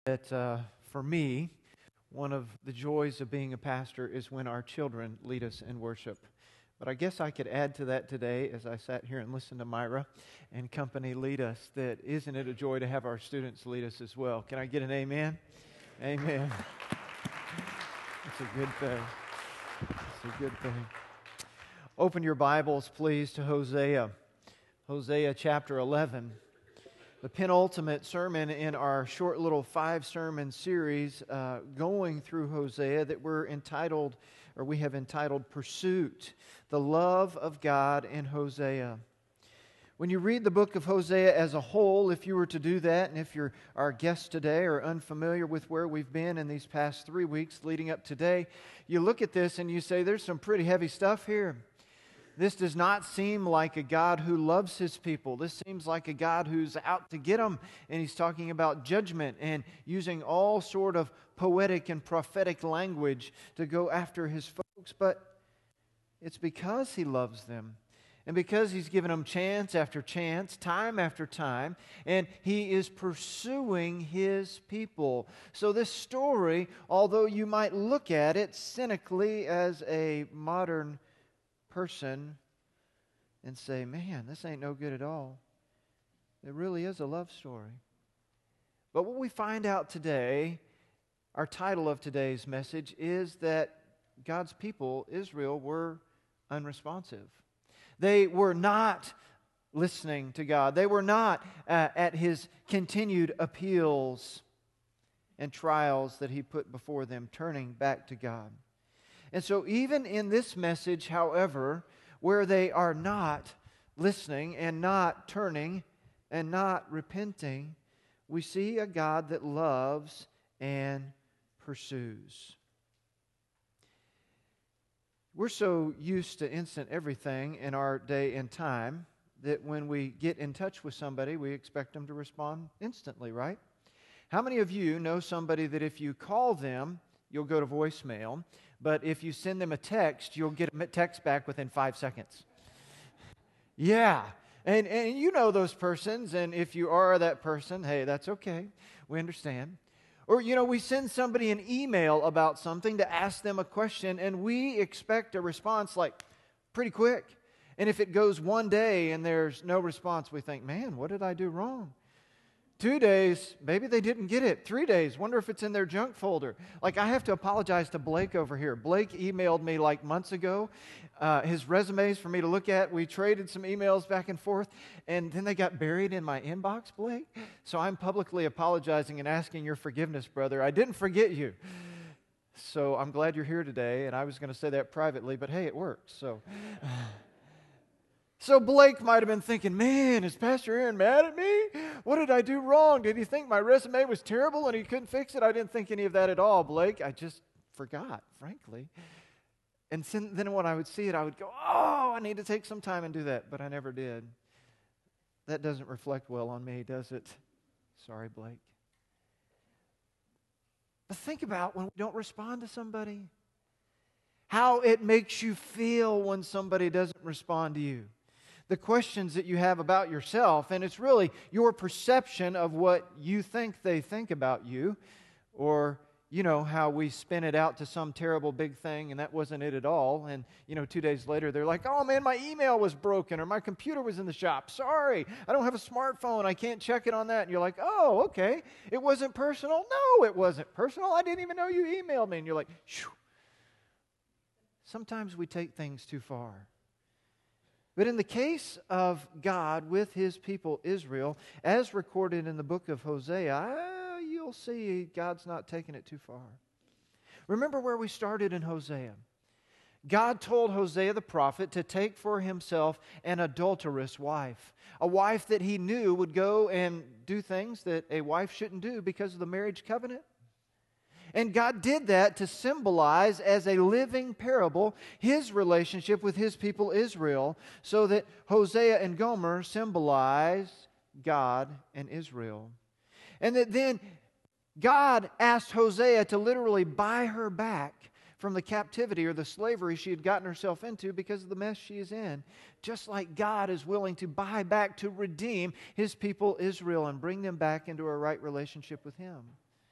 that for me, one of the joys of being a pastor is when our children lead us in worship. But I guess I could add to that today as I sat here and listened to Myra and company lead us, that isn't it a joy to have our students lead us as well? Can I get an amen? Amen. It's a good thing. It's a good thing. Open your Bibles, please, to Hosea. Hosea chapter 11. The penultimate sermon in our short little 5-sermon series going through Hosea that we have entitled Pursuit, the Love of God in Hosea. When you read the book of Hosea as a whole, if you were to do that, and if you're our guest today or unfamiliar with where we've been in these past 3 weeks leading up today, you look at this and you say, there's some pretty heavy stuff here. This does not seem like a God who loves His people. This seems like a God who's out to get them, and He's talking about judgment and using all sort of poetic and prophetic language to go after His folks. But it's because He loves them, and because He's given them chance after chance, time after time, and He is pursuing His people. So this story, although you might look at it cynically as a modern person and say, man, this ain't no good at all, it really is a love story. But what we find out today, our title of today's message, is that God's people, Israel, were unresponsive. They were not listening to God. They were not at His continued appeals and trials that He put before them, turning back to God. And so even in this message, however, where they are not listening and not turning and not repenting, we see a God that loves and pursues. We're so used to instant everything in our day and time that when we get in touch with somebody, we expect them to respond instantly, right? How many of you know somebody that if you call them, you'll go to voicemail, but if you send them a text, you'll get a text back within 5 seconds? Yeah. And you know those persons, and if you are that person, hey, that's okay. We understand. Or, we send somebody an email about something to ask them a question, and we expect a response like pretty quick. And if it goes 1 day and there's no response, we think, man, what did I do wrong? 2 days, maybe they didn't get it. 3 days, wonder if it's in their junk folder. Like, I have to apologize to Blake over here. Blake emailed me like months ago his resumes for me to look at. We traded some emails back and forth, and then they got buried in my inbox, Blake. So I'm publicly apologizing and asking your forgiveness, brother. I didn't forget you. So I'm glad you're here today, and I was going to say that privately, but hey, it worked. So Blake might have been thinking, man, is Pastor Aaron mad at me? What did I do wrong? Did he think my resume was terrible and he couldn't fix it? I didn't think any of that at all, Blake. I just forgot, frankly. And then when I would see it, I would go, oh, I need to take some time and do that. But I never did. That doesn't reflect well on me, does it? Sorry, Blake. But think about when we don't respond to somebody. How it makes you feel when somebody doesn't respond to you. The questions that you have about yourself, and it's really your perception of what you think they think about you, or, how we spin it out to some terrible big thing, and that wasn't it at all, and, 2 days later, they're like, oh man, my email was broken, or my computer was in the shop, sorry, I don't have a smartphone, I can't check it on that, and you're like, oh, okay, it wasn't personal? No, it wasn't personal, I didn't even know you emailed me, and you're like, shoo. Sometimes we take things too far. But in the case of God with His people Israel, as recorded in the book of Hosea, you'll see God's not taking it too far. Remember where we started in Hosea. God told Hosea the prophet to take for himself an adulterous wife, a wife that he knew would go and do things that a wife shouldn't do because of the marriage covenant. And God did that to symbolize as a living parable His relationship with His people Israel, so that Hosea and Gomer symbolize God and Israel. And that then God asked Hosea to literally buy her back from the captivity or the slavery she had gotten herself into because of the mess she is in. Just like God is willing to buy back, to redeem His people Israel and bring them back into a right relationship with Him.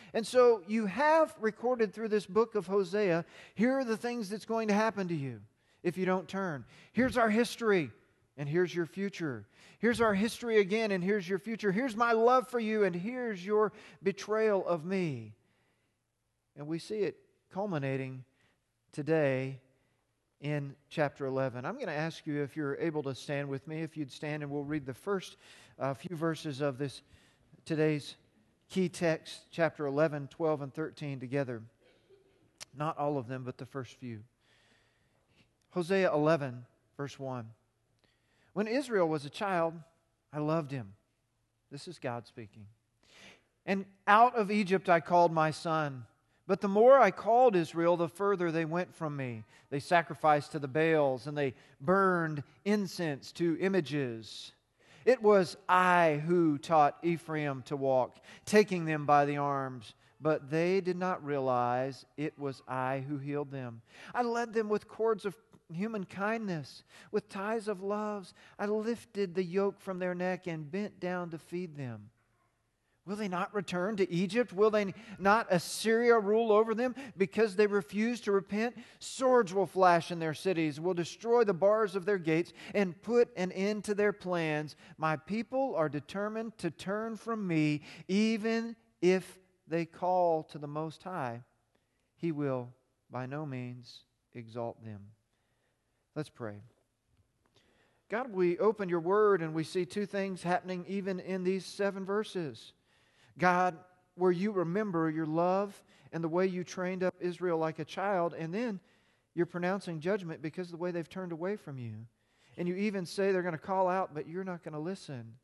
And so you have recorded through this book of Hosea, here are the things that's going to happen to you if you don't turn. Here's our history, and here's your future. Here's our history again, and here's your future. Here's my love for you, and here's your betrayal of me. And we see it culminating today in chapter 11. I'm going to ask you if you're able to stand with me, if you'd stand, and we'll read the first few verses of this today's key text, chapter 11, 12, and 13 together. Not all of them, but the first few. Hosea 11, verse 1. When Israel was a child, I loved him. This is God speaking. And out of Egypt I called my son. But the more I called Israel, the further they went from me. They sacrificed to the Baals, and they burned incense to images. It was I who taught Ephraim to walk, taking them by the arms. But they did not realize it was I who healed them. I led them with cords of human kindness, with ties of love. I lifted the yoke from their neck and bent down to feed them. Will they not return to Egypt? Will they not Assyria rule over them because they refuse to repent? Swords will flash in their cities, will destroy the bars of their gates, and put an end to their plans. My people are determined to turn from me, even if they call to the Most High. He will by no means exalt them. Let's pray. God, we open your word and we see two things happening even in these 7 verses. God, where you remember your love and the way you trained up Israel like a child, and then you're pronouncing judgment because of the way they've turned away from you. And you even say they're going to call out, but you're not going to listen.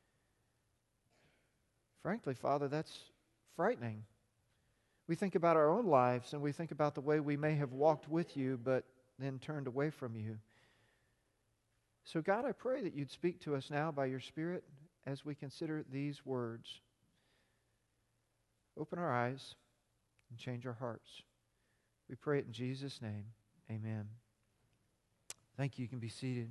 Frankly, Father, that's frightening. We think about our own lives and we think about the way we may have walked with you, but then turned away from you. So God, I pray that you'd speak to us now by your Spirit as we consider these words. Open our eyes and change our hearts. We pray it in Jesus' name. Amen. Thank you. You can be seated.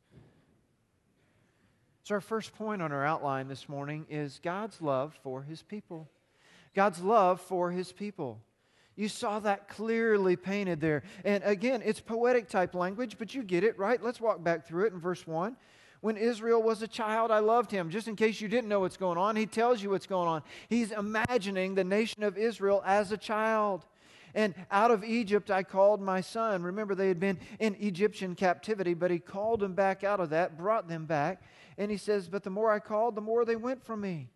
So our first point on our outline this morning is God's love for His people. God's love for His people. You saw that clearly painted there. And again, it's poetic type language, but you get it, right? Let's walk back through it in verse 1. When Israel was a child, I loved him. Just in case you didn't know what's going on, he tells you what's going on. He's imagining the nation of Israel as a child. And out of Egypt I called my son. Remember, they had been in Egyptian captivity, but he called them back out of that, brought them back. And he says, but the more I called, the more they went from me.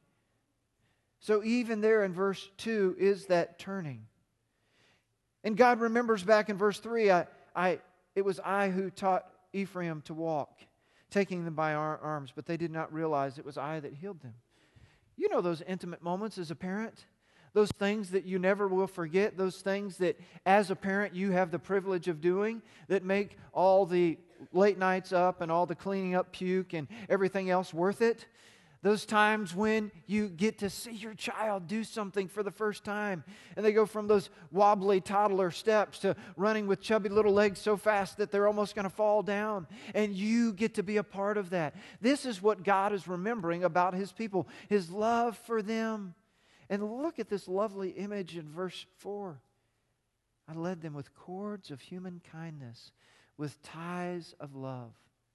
So even there in verse 2 is that turning. And God remembers back in verse 3, it was I who taught Ephraim to walk, taking them by our arms, but they did not realize it was I that healed them. You know those intimate moments as a parent? Those things that you never will forget, those things that as a parent you have the privilege of doing that make all the late nights up and all the cleaning up puke and everything else worth it. Those times when you get to see your child do something for the first time and they go from those wobbly toddler steps to running with chubby little legs so fast that they're almost going to fall down, and you get to be a part of that. This is what God is remembering about His people, His love for them. And look at this lovely image in verse 4. I led them with cords of human kindness, with ties of love.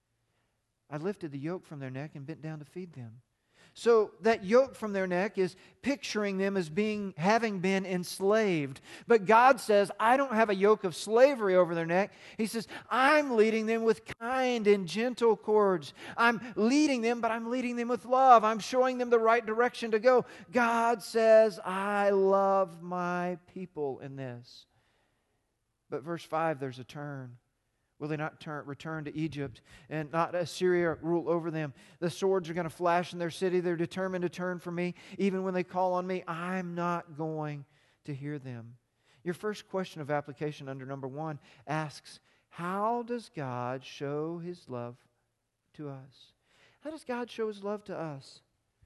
I lifted the yoke from their neck and bent down to feed them. So that yoke from their neck is picturing them as having been enslaved. But God says, I don't have a yoke of slavery over their neck. He says, I'm leading them with kind and gentle cords. I'm leading them, but I'm leading them with love. I'm showing them the right direction to go. God says, I love my people in this. But verse 5, there's a turn. Will they not return to Egypt and not Assyria rule over them? The swords are going to flash in their city. They're determined to turn from me. Even when they call on me, I'm not going to hear them. Your first question of application under number 1 asks, how does God show His love to us? How does God show His love to us?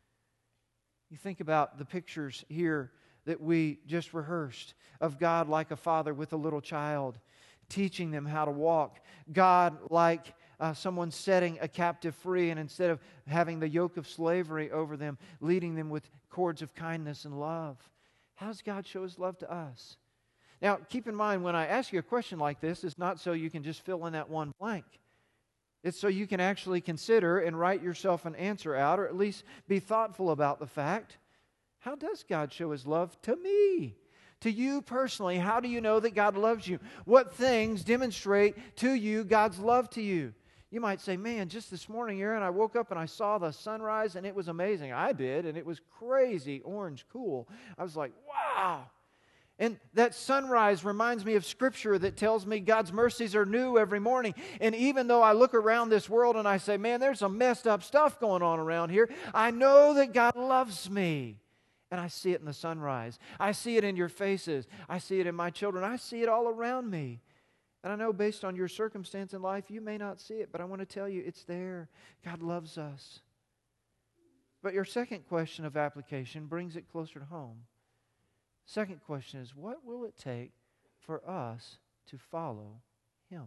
You think about the pictures here that we just rehearsed of God like a father with a little child, teaching them how to walk. God like someone setting a captive free, and instead of having the yoke of slavery over them, leading them with cords of kindness and love. How does God show His love to us? Now, keep in mind, when I ask you a question like this, it's not so you can just fill in that one blank. It's so you can actually consider and write yourself an answer out, or at least be thoughtful about the fact, how does God show His love to me? To you personally, how do you know that God loves you? What things demonstrate to you God's love to you? You might say, man, just this morning, Aaron, I woke up and I saw the sunrise and it was amazing. I did, and it was crazy orange cool. I was like, wow. And that sunrise reminds me of Scripture that tells me God's mercies are new every morning. And even though I look around this world and I say, man, there's some messed up stuff going on around here, I know that God loves me. And I see it in the sunrise. I see it in your faces. I see it in my children. I see it all around me. And I know based on your circumstance in life, you may not see it, but I want to tell you it's there. God loves us. But your second question of application brings it closer to home. Second question is, what will it take for us to follow Him?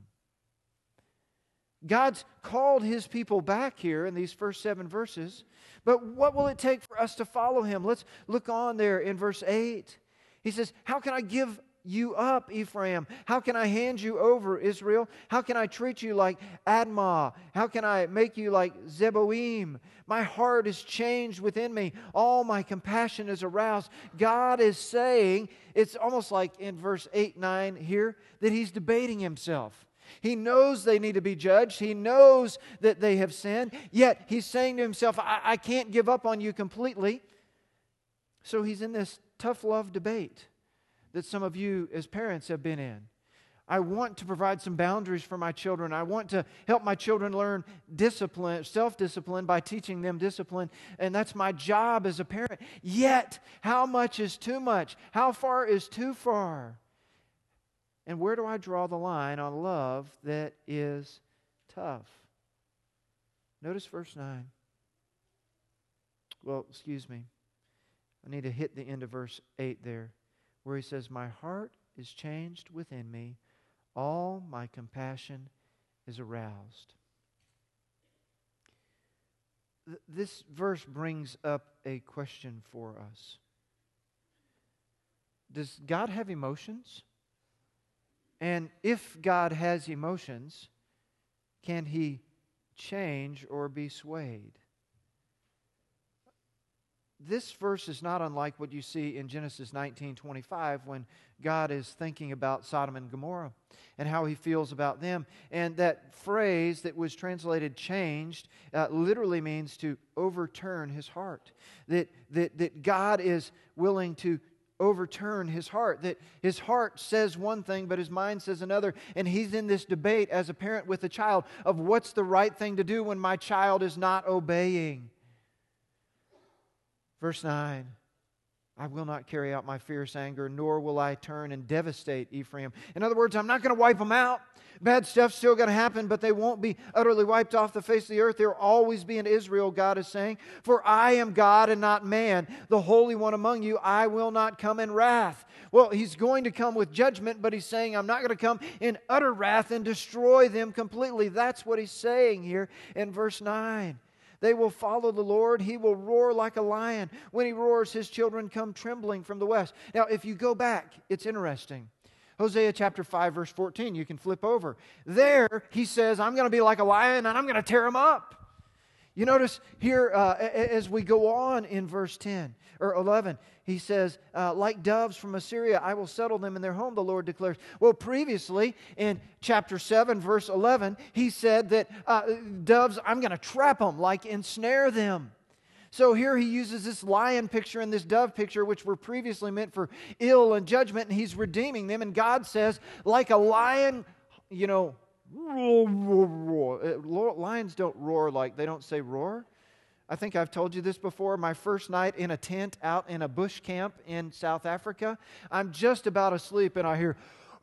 God's called His people back here in these first 7 verses, but what will it take for us to follow Him? Let's look on there in verse 8. He says, how can I give you up, Ephraim? How can I hand you over, Israel? How can I treat you like Admah? How can I make you like Zeboim? My heart is changed within me. All my compassion is aroused. God is saying, it's almost like in verse 8, 9 here, that He's debating Himself. He knows they need to be judged. He knows that they have sinned. Yet He's saying to Himself, I can't give up on you completely. So He's in this tough love debate that some of you as parents have been in. I want to provide some boundaries for my children. I want to help my children learn discipline, self-discipline by teaching them discipline. And that's my job as a parent. Yet, how much is too much? How far is too far? And where do I draw the line on love that is tough? Notice verse 9. Well, excuse me. I need to hit the end of verse 8 there, where He says, my heart is changed within me. All my compassion is aroused. This verse brings up a question for us. Does God have emotions? And if God has emotions, can He change or be swayed? This verse is not unlike what you see in Genesis 19:25 when God is thinking about Sodom and Gomorrah and how He feels about them. And that phrase that was translated changed literally means to overturn His heart. That God is willing to overturn His heart. That His heart says one thing, but His mind says another. And He's in this debate as a parent with a child of what's the right thing to do when my child is not obeying. Verse 9, I will not carry out my fierce anger, nor will I turn and devastate Ephraim. In other words, I'm not going to wipe them out. Bad stuff's still going to happen, but they won't be utterly wiped off the face of the earth. There will always be in Israel, God is saying. For I am God and not man, the Holy One among you. I will not come in wrath. Well, He's going to come with judgment, but He's saying, I'm not going to come in utter wrath and destroy them completely. That's what He's saying here in verse 9. They will follow the Lord. He will roar like a lion. When He roars, His children come trembling from the west. Now, if you go back, it's interesting. Hosea chapter 5, verse 14, you can flip over. There, He says, I'm going to be like a lion and I'm going to tear them up. You notice here, as we go on in verse 10 or 11, He says, like doves from Assyria, I will settle them in their home, the Lord declares. Well, previously in chapter 7, verse 11, He said that doves, I'm going to trap them, like ensnare them. So here He uses this lion picture and this dove picture, which were previously meant for ill and judgment, and He's redeeming them. And God says, like a lion, lions don't roar like, they don't say roar. I think I've told you this before. My first night in a tent out in a bush camp in South Africa, I'm just about asleep and I hear,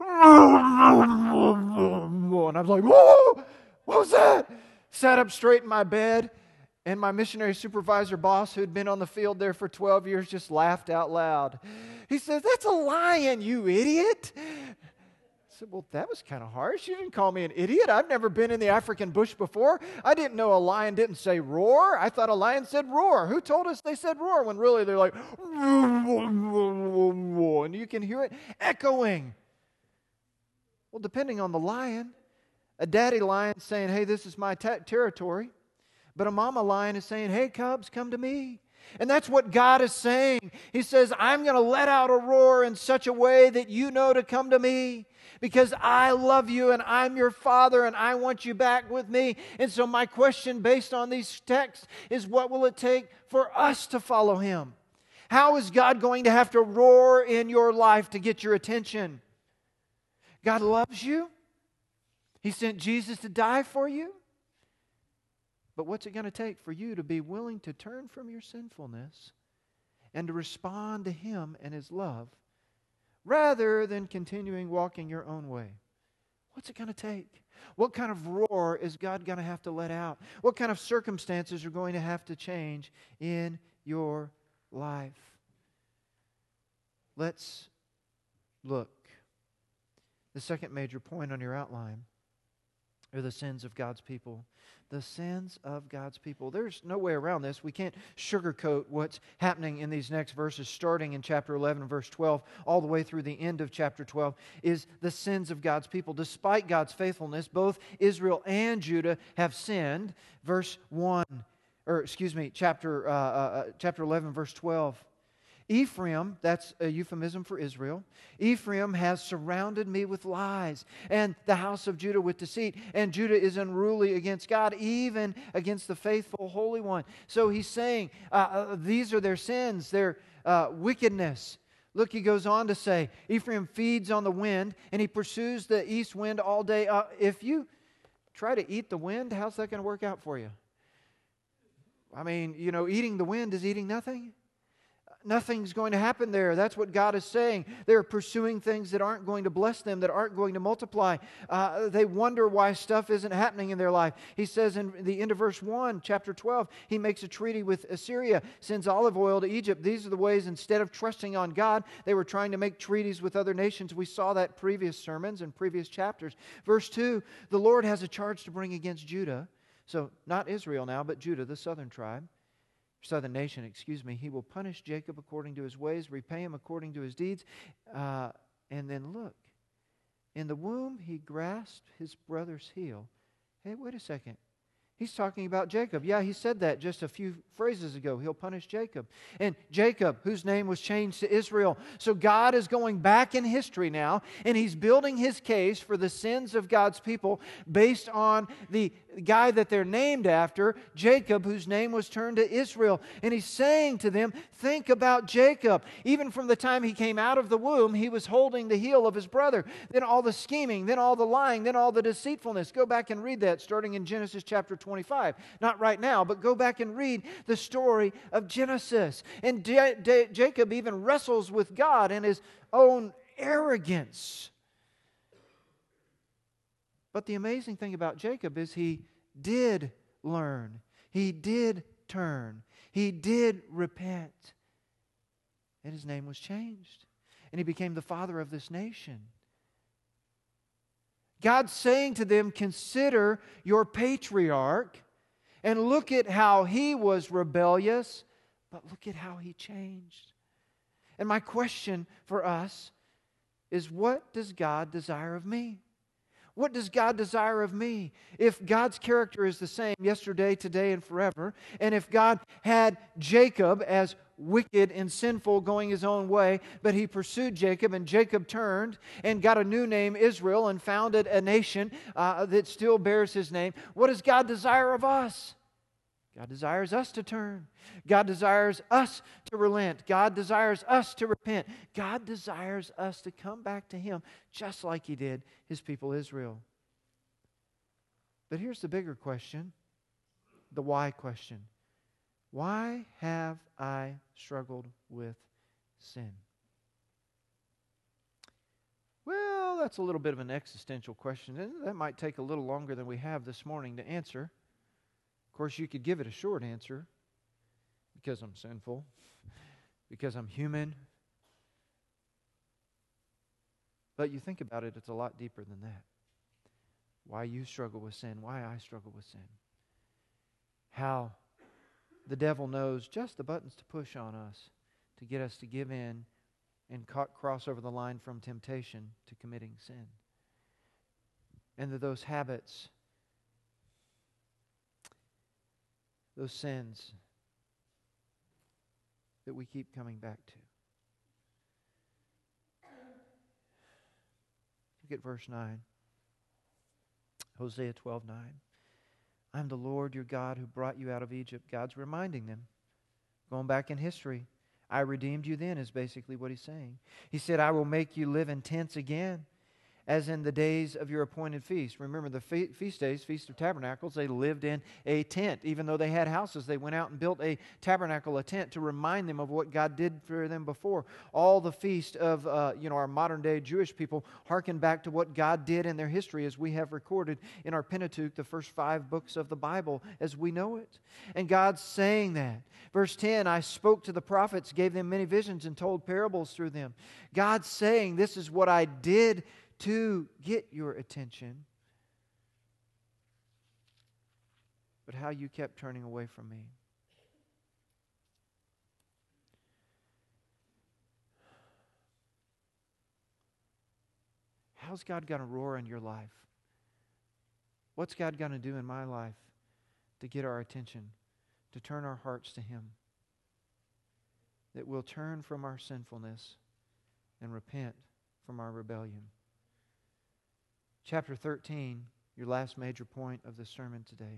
and I was like, whoa, what was that? Sat up straight in my bed, and my missionary supervisor boss, who'd been on the field there for 12 years, just laughed out loud. He says, that's a lion, you idiot. I said, well, that was kind of harsh. You didn't call me an idiot. I've never been in the African bush before. I didn't know a lion didn't say roar. I thought a lion said roar. Who told us they said roar when really they're like, and you can hear it echoing. Well, depending on the lion, a daddy lion is saying, hey, this is my territory. But a mama lion is saying, hey, cubs, come to me. And that's what God is saying. He says, I'm going to let out a roar in such a way that you know to come to me, because I love you and I'm your Father and I want you back with me. And so my question based on these texts is, what will it take for us to follow Him? How is God going to have to roar in your life to get your attention? God loves you. He sent Jesus to die for you. But what's it going to take for you to be willing to turn from your sinfulness and to respond to Him and His love rather than continuing walking your own way? What's it going to take? What kind of roar is God going to have to let out? What kind of circumstances are going to have to change in your life? Let's look. The second major point on your outline are the sins of God's people. The sins of God's people. There's no way around this. We can't sugarcoat what's happening in these next verses, starting in chapter 11, verse 12, all the way through the end of chapter 12, is the sins of God's people. Despite God's faithfulness, both Israel and Judah have sinned. Chapter 11, verse 12. Ephraim, that's a euphemism for Israel, Ephraim has surrounded me with lies, and the house of Judah with deceit. And Judah is unruly against God, even against the faithful Holy One. So he's saying these are their sins, their wickedness. Look, he goes on to say, Ephraim feeds on the wind, and he pursues the east wind all day. If you try to eat the wind, how's that going to work out for you? I mean, eating the wind is eating nothing. Nothing's going to happen there. That's what God is saying. They're pursuing things that aren't going to bless them, that aren't going to multiply. They wonder why stuff isn't happening in their life. He says in the end of verse 1, chapter 12, he makes a treaty with Assyria, sends olive oil to Egypt. These are the ways, instead of trusting on God, they were trying to make treaties with other nations. We saw that previous sermons and previous chapters. Verse 2, the Lord has a charge to bring against Judah. So not Israel now, but Judah, the southern nation, He will punish Jacob according to his ways, repay him according to his deeds. And then look, in the womb he grasped his brother's heel. Hey, wait a second. He's talking about Jacob. Yeah, he said that just a few phrases ago. He'll punish Jacob. And Jacob, whose name was changed to Israel. So God is going back in history now, and He's building His case for the sins of God's people based on the guy that they're named after, Jacob, whose name was turned to Israel. And He's saying to them, think about Jacob. Even from the time he came out of the womb, he was holding the heel of his brother. Then all the scheming, then all the lying, then all the deceitfulness. Go back and read that starting in Genesis chapter 25. Not right now, but go back and read the story of Genesis. And Jacob even wrestles with God in his own arrogance. But the amazing thing about Jacob is he did learn. He did turn. He did repent. And his name was changed. And he became the father of this nation. God's saying to them, consider your patriarch and look at how he was rebellious, but look at how he changed. And my question for us is, what does God desire of me? What does God desire of me? If God's character is the same yesterday, today, and forever, and if God had Jacob as wicked and sinful, going his own way, but he pursued Jacob, and Jacob turned and got a new name, Israel, and founded a nation that still bears his name, what does God desire of us? God desires us to turn. God desires us to relent. God desires us to repent. God desires us to come back to Him just like He did His people Israel. But here's the bigger question, the why question. Why have I struggled with sin? Well, that's a little bit of an existential question, and that might take a little longer than we have this morning to answer. Of course, you could give it a short answer. Because I'm sinful. Because I'm human. But you think about it, it's a lot deeper than that. Why you struggle with sin. Why I struggle with sin. How the devil knows just the buttons to push on us to get us to give in and cross over the line from temptation to committing sin. And that those habits, those sins that we keep coming back to. Look at verse 9. Hosea 12:9. I'm the Lord your God who brought you out of Egypt. God's reminding them. Going back in history, I redeemed you then is basically what He's saying. He said, I will make you live in tents again, as in the days of your appointed feast. Remember the feast days, Feast of Tabernacles, they lived in a tent. Even though they had houses, they went out and built a tabernacle, a tent, to remind them of what God did for them before. All the feast of our modern day Jewish people hearken back to what God did in their history, as we have recorded in our Pentateuch, the first 5 books of the Bible as we know it. And God's saying that. Verse 10, I spoke to the prophets, gave them many visions, and told parables through them. God's saying, this is what I did to get your attention, but how you kept turning away from me. How's God going to roar in your life? What's God going to do in my life to get our attention, to turn our hearts to Him? That we'll turn from our sinfulness and repent from our rebellion. Chapter 13, your last major point of the sermon today,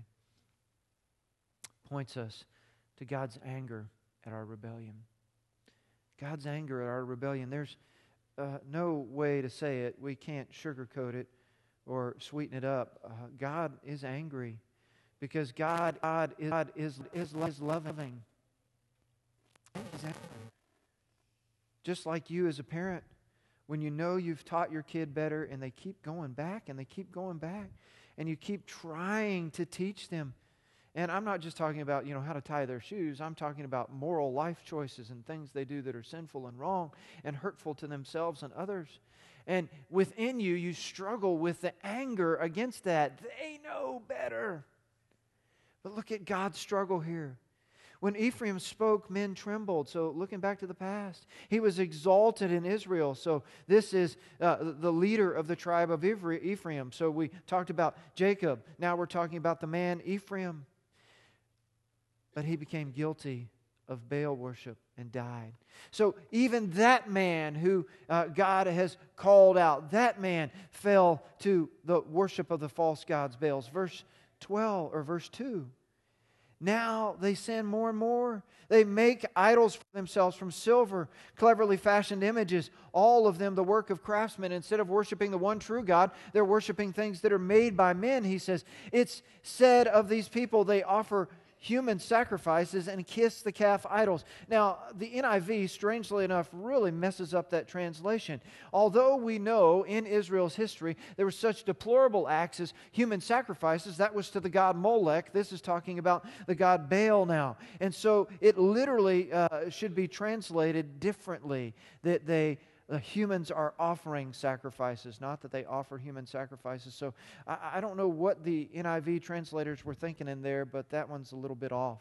points us to God's anger at our rebellion. God's anger at our rebellion. There's no way to say it. We can't sugarcoat it or sweeten it up. God is angry because God is loving. He's angry. Just like you as a parent, when you know you've taught your kid better and they keep going back and they keep going back and you keep trying to teach them. And I'm not just talking about, how to tie their shoes. I'm talking about moral life choices and things they do that are sinful and wrong and hurtful to themselves and others. And within you, you struggle with the anger against that. They know better. But look at God's struggle here. When Ephraim spoke, men trembled. So looking back to the past, he was exalted in Israel. So this is the leader of the tribe of Ephraim. So we talked about Jacob. Now we're talking about the man Ephraim. But he became guilty of Baal worship and died. So even that man who God has called out, that man fell to the worship of the false gods, Baals. Verse 12 or verse 2. Now they sin more and more. They make idols for themselves from silver, cleverly fashioned images, all of them the work of craftsmen. Instead of worshiping the one true God, they're worshiping things that are made by men, he says. It's said of these people, they offer human sacrifices and kiss the calf idols. Now, the NIV, strangely enough, really messes up that translation. Although we know in Israel's history there were such deplorable acts as human sacrifices, that was to the god Molech. This is talking about the god Baal now. And so it literally should be translated differently, that the humans are offering sacrifices, not that they offer human sacrifices. So I don't know what the NIV translators were thinking in there, but that one's a little bit off.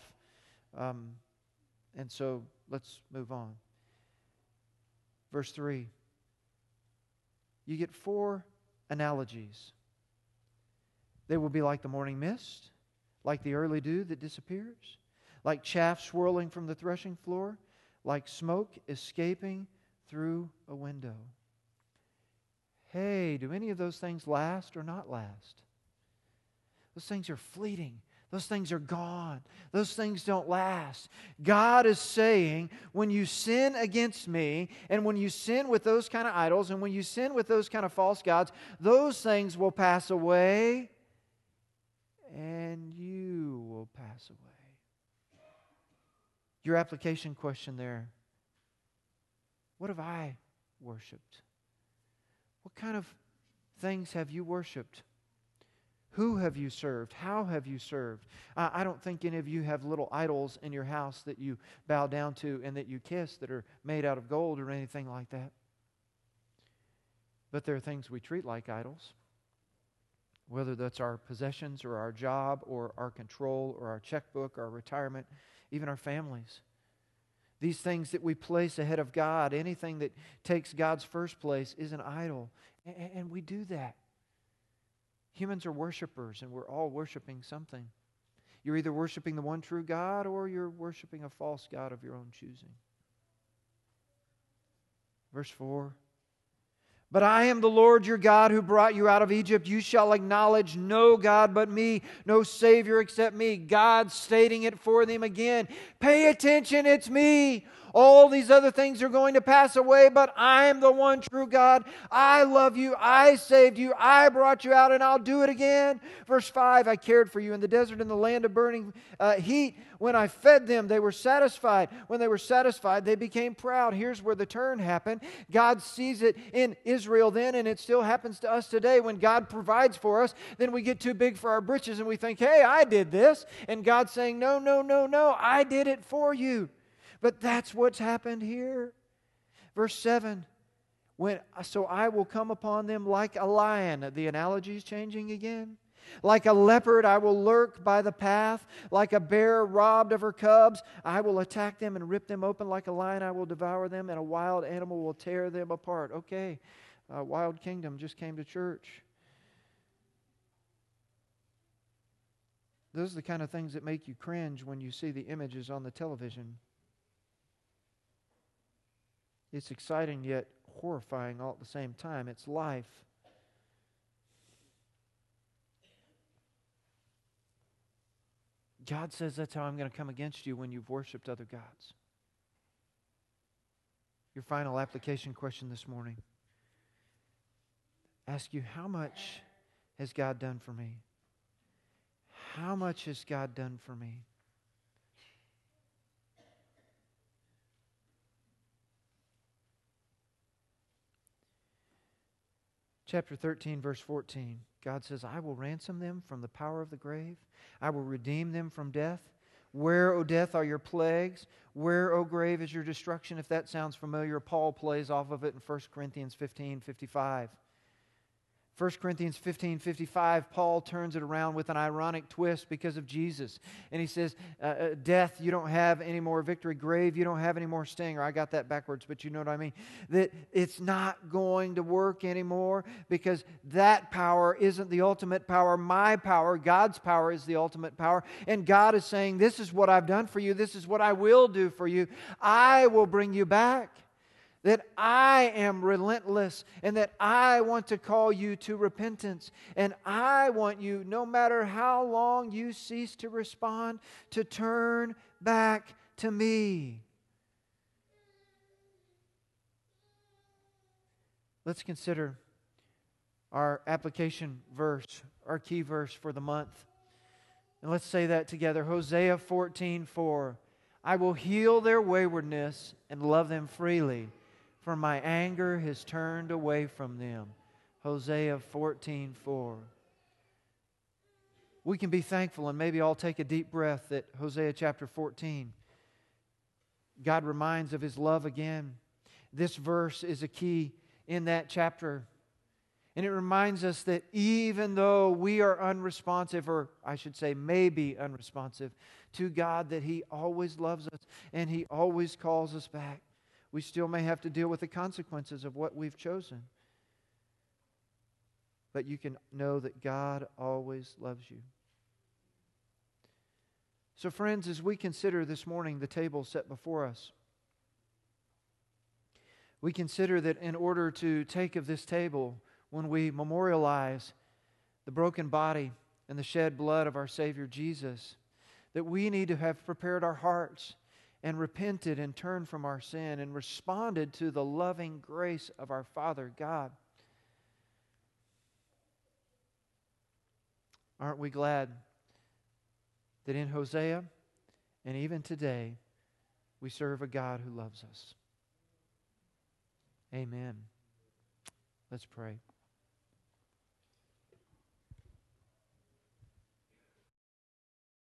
And so let's move on. Verse 3. You get 4 analogies. They will be like the morning mist, like the early dew that disappears, like chaff swirling from the threshing floor, like smoke escaping through a window. Hey, do any of those things last or not last? Those things are fleeting. Those things are gone. Those things don't last. God is saying, when you sin against me, and when you sin with those kind of idols, and when you sin with those kind of false gods, those things will pass away, and you will pass away. Your application question there. What have I worshipped? What kind of things have you worshipped? Who have you served? How have you served? I don't think any of you have little idols in your house that you bow down to and that you kiss that are made out of gold or anything like that. But there are things we treat like idols, whether that's our possessions or our job or our control or our checkbook or our retirement, even our families. These things that we place ahead of God, anything that takes God's first place, is an idol. And we do that. Humans are worshipers, and we're all worshiping something. You're either worshiping the one true God or you're worshiping a false god of your own choosing. Verse 4. But I am the Lord your God who brought you out of Egypt. You shall acknowledge no God but me, no Savior except me. God stating it for them again. Pay attention, it's me. All these other things are going to pass away, but I am the one true God. I love you. I saved you. I brought you out, and I'll do it again. Verse 5, I cared for you in the desert, in the land of burning heat. When I fed them, they were satisfied. When they were satisfied, they became proud. Here's where the turn happened. God sees it in Israel then, and it still happens to us today. When God provides for us, then we get too big for our britches, and we think, hey, I did this. And God's saying, no, no, no, no, I did it for you. But that's what's happened here. Verse 7, so I will come upon them like a lion. The analogy is changing again. Like a leopard, I will lurk by the path. Like a bear robbed of her cubs, I will attack them and rip them open. Like a lion, I will devour them, and a wild animal will tear them apart. Okay, Wild Kingdom just came to church. Those are the kind of things that make you cringe when you see the images on the television. It's exciting yet horrifying all at the same time. It's life. God says that's how I'm going to come against you when you've worshipped other gods. Your final application question this morning. Ask you, how much has God done for me? How much has God done for me? Chapter 13, verse 14, God says, I will ransom them from the power of the grave. I will redeem them from death. Where, O death, are your plagues? Where, O grave, is your destruction? If that sounds familiar, Paul plays off of it in 1 Corinthians 15:55. 1 Corinthians 15:55, Paul turns it around with an ironic twist because of Jesus. And he says, death, you don't have any more victory. Grave, you don't have any more sting. Or I got that backwards, but you know what I mean. That it's not going to work anymore because that power isn't the ultimate power. My power, God's power, is the ultimate power. And God is saying, this is what I've done for you. This is what I will do for you. I will bring you back. That I am relentless and that I want to call you to repentance. And I want you, no matter how long you cease to respond, to turn back to me. Let's consider our application verse, our key verse for the month. And let's say that together. Hosea 14:4. I will heal their waywardness and love them freely, for my anger has turned away from them. Hosea 14:4. We can be thankful, and maybe I'll take a deep breath at Hosea chapter 14. God reminds of His love again. This verse is a key in that chapter. And it reminds us that even though we are unresponsive, or I should say maybe unresponsive, to God, that He always loves us and He always calls us back. We still may have to deal with the consequences of what we've chosen. But you can know that God always loves you. So friends, as we consider this morning the table set before us, we consider that in order to take of this table, when we memorialize the broken body and the shed blood of our Savior Jesus, that we need to have prepared our hearts and repented and turned from our sin and responded to the loving grace of our Father God. Aren't we glad that in Hosea and even today we serve a God who loves us? Amen. Let's pray.